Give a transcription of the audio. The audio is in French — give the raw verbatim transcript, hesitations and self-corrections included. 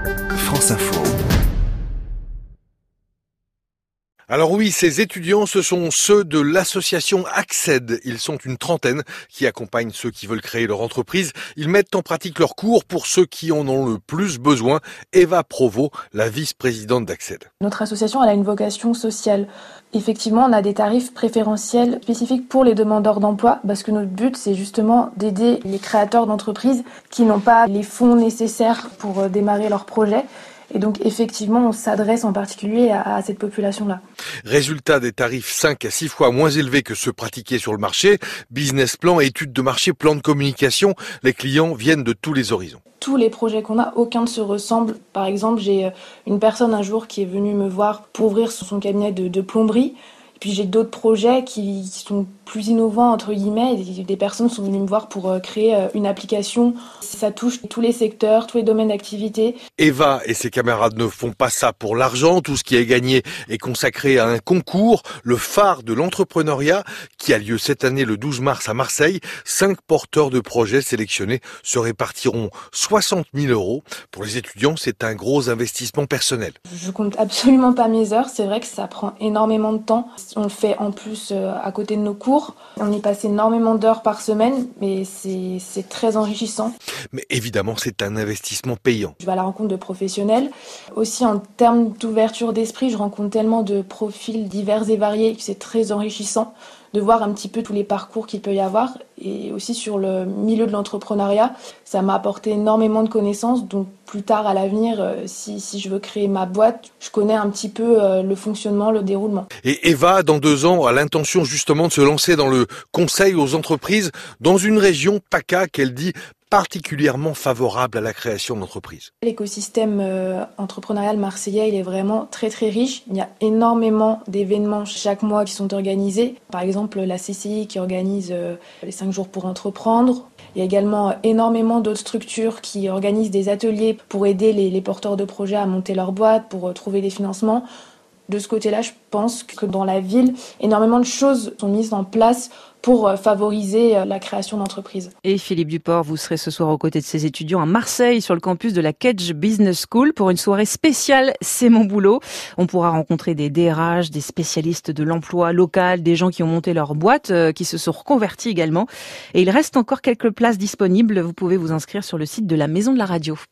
France Info. Alors oui, ces étudiants, ce sont ceux de l'association Accède. Ils sont une trentaine qui accompagnent ceux qui veulent créer leur entreprise. Ils mettent en pratique leurs cours pour ceux qui en ont le plus besoin. Eva Provost, la vice-présidente d'Accède. Notre association elle a une vocation sociale. Effectivement, on a des tarifs préférentiels spécifiques pour les demandeurs d'emploi parce que notre but, c'est justement d'aider les créateurs d'entreprises qui n'ont pas les fonds nécessaires pour démarrer leur projet. Et donc, effectivement, on s'adresse en particulier à, à cette population-là. Résultat, des tarifs cinq à six fois moins élevés que ceux pratiqués sur le marché. Business plan, études de marché, plan de communication. Les clients viennent de tous les horizons. Tous les projets qu'on a, aucun ne se ressemble. Par exemple, j'ai une personne un jour qui est venue me voir pour ouvrir son cabinet de, de plomberie. Puis j'ai d'autres projets qui, qui sont plus innovants, entre guillemets. Des personnes sont venues me voir pour créer une application. Ça touche tous les secteurs, tous les domaines d'activité. Eva et ses camarades ne font pas ça pour l'argent. Tout ce qui est gagné est consacré à un concours, le phare de l'entrepreneuriat, qui a lieu cette année le douze mars à Marseille. Cinq porteurs de projets sélectionnés se répartiront soixante mille euros. Pour les étudiants, c'est un gros investissement personnel. Je compte absolument pas mes heures. C'est vrai que ça prend énormément de temps. On le fait en plus à côté de nos cours. On y passe énormément d'heures par semaine, mais c'est, c'est très enrichissant. Mais évidemment, c'est un investissement payant. Je vais à la rencontre de professionnels. Aussi, en termes d'ouverture d'esprit, je rencontre tellement de profils divers et variés que c'est très enrichissant de voir un petit peu tous les parcours qu'il peut y avoir. Et aussi sur le milieu de l'entrepreneuriat, ça m'a apporté énormément de connaissances. Donc plus tard à l'avenir, si, si je veux créer ma boîte, je connais un petit peu le fonctionnement, le déroulement. Et Eva, dans deux ans, a l'intention justement de se lancer dans le conseil aux entreprises dans une région, PACA, qu'elle dit particulièrement favorable à la création d'entreprises. L'écosystème euh, entrepreneurial marseillais, il est vraiment très très riche. Il y a énormément d'événements chaque mois qui sont organisés. Par exemple, la C C I qui organise euh, les cinq jours pour entreprendre. Il y a également énormément d'autres structures qui organisent des ateliers pour aider les, les porteurs de projets à monter leur boîte, pour euh, trouver des financements. De ce côté-là, je pense que dans la ville, énormément de choses sont mises en place pour favoriser la création d'entreprises. Et Philippe Duport, vous serez ce soir aux côtés de ces étudiants à Marseille sur le campus de la Kedge Business School pour une soirée spéciale C'est mon boulot. On pourra rencontrer des D R H, des spécialistes de l'emploi local, des gens qui ont monté leur boîte, euh, qui se sont reconvertis également. Et il reste encore quelques places disponibles. Vous pouvez vous inscrire sur le site de la Maison de la Radio.